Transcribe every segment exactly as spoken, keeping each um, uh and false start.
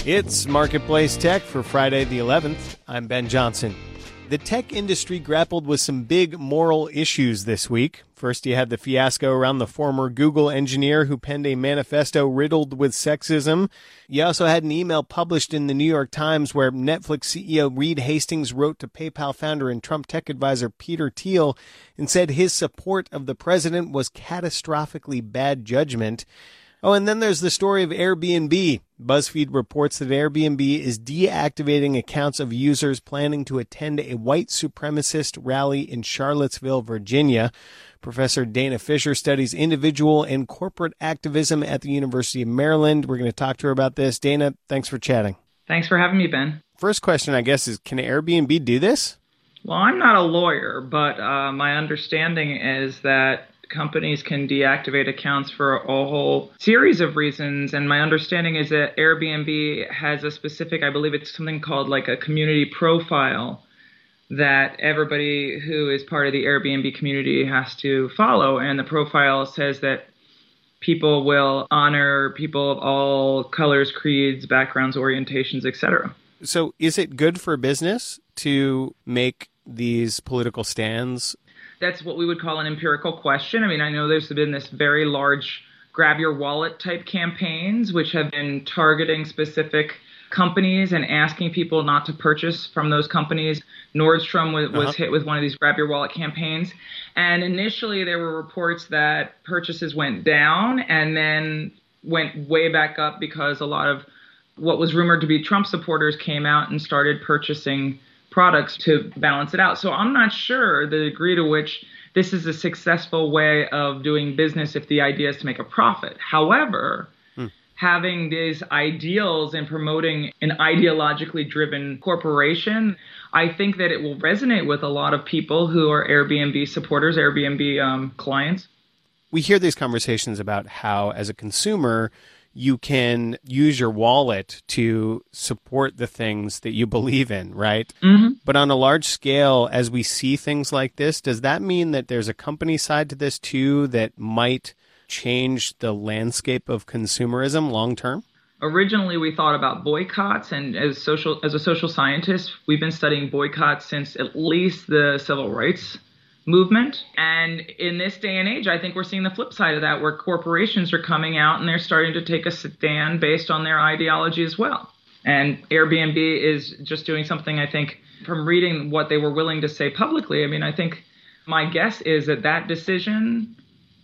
It's Marketplace Tech for Friday the eleventh. I'm Ben Johnson. The tech industry grappled with some big moral issues this week. First, you had the fiasco around the former Google engineer who penned a manifesto riddled with sexism. You also had an email published in the New York Times where Netflix C E O Reed Hastings wrote to PayPal founder and Trump tech advisor Peter Thiel and said his support of the president was catastrophically bad judgment. Oh, and then there's the story of Airbnb. BuzzFeed reports that Airbnb is deactivating accounts of users planning to attend a white supremacist rally in Charlottesville, Virginia. Professor Dana Fisher studies individual and corporate activism at the University of Maryland. We're going to talk to her about this. Dana, thanks for chatting. Thanks for having me, Ben. First question, I guess, is can Airbnb do this? Well, I'm not a lawyer, but uh, my understanding is that companies can deactivate accounts for a whole series of reasons. And my understanding is that Airbnb has a specific, I believe it's something called like a community profile that everybody who is part of the Airbnb community has to follow. And the profile says that people will honor people of all colors, creeds, backgrounds, orientations, et cetera. So is it good for business to make these political stands? That's what we would call an empirical question. I mean, I know there's been this very large grab your wallet type campaigns, which have been targeting specific companies and asking people not to purchase from those companies. Nordstrom was, was uh-huh. hit with one of these grab your wallet campaigns. And initially there were reports that purchases went down and then went way back up because a lot of what was rumored to be Trump supporters came out and started purchasing products to balance it out. So I'm not sure the degree to which this is a successful way of doing business if the idea is to make a profit. However, hmm. having these ideals and promoting an ideologically driven corporation, I think that it will resonate with a lot of people who are Airbnb supporters, Airbnb um, clients. We hear these conversations about how, as a consumer, you can use your wallet to support the things that you believe in, right? Mm-hmm. But on a large scale, as we see things like this, does that mean that there's a company side to this too that might change the landscape of consumerism long term? Originally, we thought about boycotts, and as social as a social scientist, we've been studying boycotts since at least the civil rights movement. And in this day and age, I think we're seeing the flip side of that, where corporations are coming out and they're starting to take a stand based on their ideology as well. And Airbnb is just doing something, I think, from reading what they were willing to say publicly. I mean, I think my guess is that that decision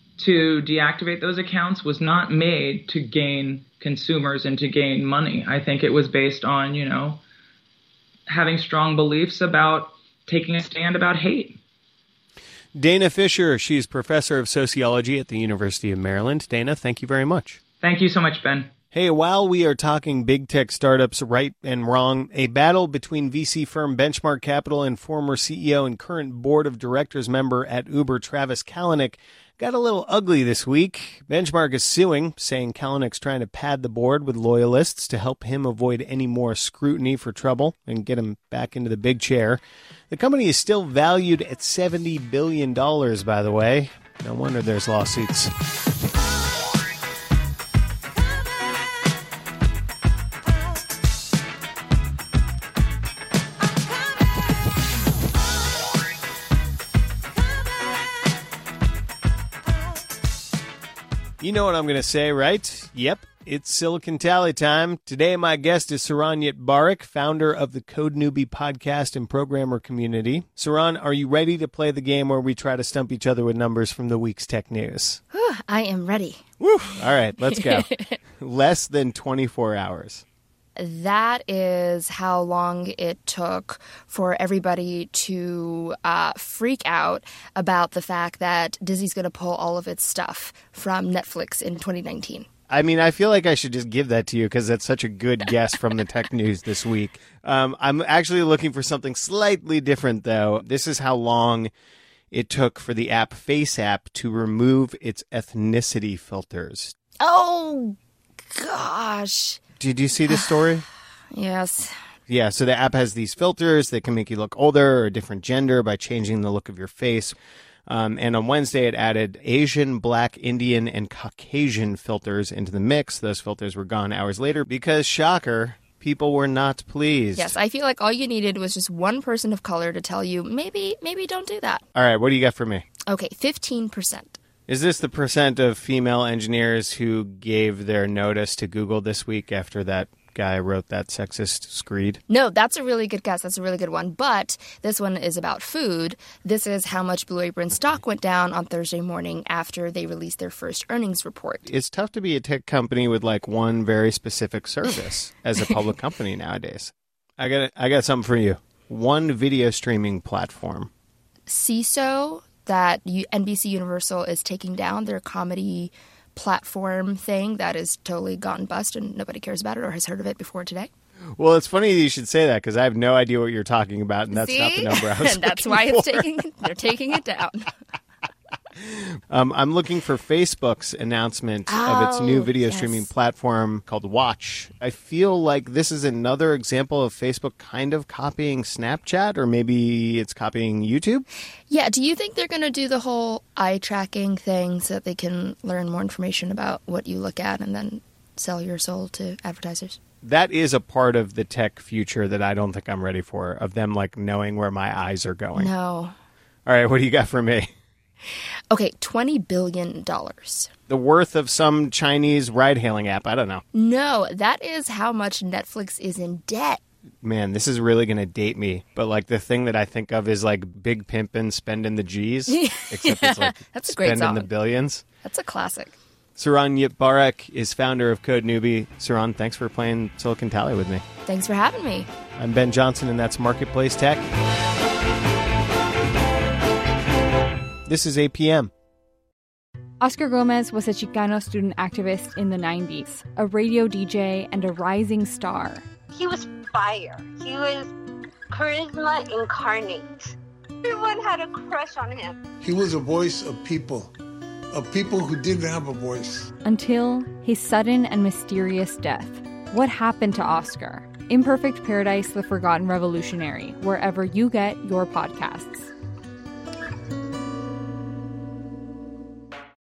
to deactivate those accounts was not made to gain consumers and to gain money. I think it was based on, you know, having strong beliefs about taking a stand about hate. Dana Fisher, she's professor of sociology at the University of Maryland. Dana, thank you very much. Thank you so much, Ben. Hey, while we are talking big tech startups right and wrong, a battle between V C firm Benchmark Capital and former C E O and current board of directors member at Uber, Travis Kalanick, got a little ugly this week. Benchmark is suing, saying Kalanick's trying to pad the board with loyalists to help him avoid any more scrutiny for trouble and get him back into the big chair. The company is still valued at seventy billion dollars, by the way. No wonder there's lawsuits. You know what I'm going to say, right? Yep, it's Silicon Tally time. Today, my guest is Saron Yitbarek, founder of the Code Newbie podcast and programmer community. Saron, are you ready to play the game where we try to stump each other with numbers from the week's tech news? Whew, I am ready. Woo! All right, let's go. Less than twenty-four hours. That is how long it took for everybody to uh, freak out about the fact that Disney's going to pull all of its stuff from Netflix in twenty nineteen. I mean, I feel like I should just give that to you because that's such a good guess from the tech news this week. Um, I'm actually looking for something slightly different, though. This is how long it took for the app FaceApp to remove its ethnicity filters. Oh, gosh. Did you see this story? Yes. Yeah, so the app has these filters that can make you look older or a different gender by changing the look of your face. Um, and on Wednesday, it added Asian, Black, Indian, and Caucasian filters into the mix. Those filters were gone hours later because, shocker, People were not pleased. Yes, I feel like all you needed was just one person of color to tell you, maybe, maybe don't do that. All right, what do you got for me? Okay, fifteen percent. Is this the percent of female engineers who gave their notice to Google this week after that guy wrote that sexist screed? No, that's a really good guess. That's a really good one. But this one is about food. This is how much Blue Apron stock went down on Thursday morning after they released their first earnings report. It's tough to be a tech company with like one very specific service as a public company nowadays. I got I got something for you. One video streaming platform. C I S O, that N B C Universal is taking down their comedy platform thing that is totally gone bust and nobody cares about it or has heard of it before today. Well, it's funny you should say that because I have no idea what you're talking about, and that's See? not the number I was And that's looking why it's for. taking they're taking it down. um, I'm looking for Facebook's announcement of its new Oh, video yes. streaming platform called Watch. I feel like this is another example of Facebook kind of copying Snapchat, or maybe it's copying YouTube. Yeah, do you think they're going to do the whole eye tracking thing so that they can learn more information about what you look at and then sell your soul to advertisers? That is a part of the tech future that I don't think I'm ready for, of them like knowing where my eyes are going. No. All right, what do you got for me? Okay, twenty billion dollars. The worth of some Chinese ride-hailing app. I don't know. No, that is how much Netflix is in debt. Man, this is really going to date me. But like the thing that I think of is like Big Pimpin' spending the G's. Except it's like That's a great spending song. the billions. That's a classic. Saran Yitbarek is founder of Code Newbie. Saran, thanks for playing Silicon Tally with me. Thanks for having me. I'm Ben Johnson, and that's Marketplace Tech. This is A P M. Oscar Gomez was a Chicano student activist in the nineties, a radio D J and a rising star. He was fire. He was charisma incarnate. Everyone had a crush on him. He was a voice of people, of people who didn't have a voice. Until his sudden and mysterious death. What happened to Oscar? Imperfect Paradise, The Forgotten Revolutionary, wherever you get your podcasts.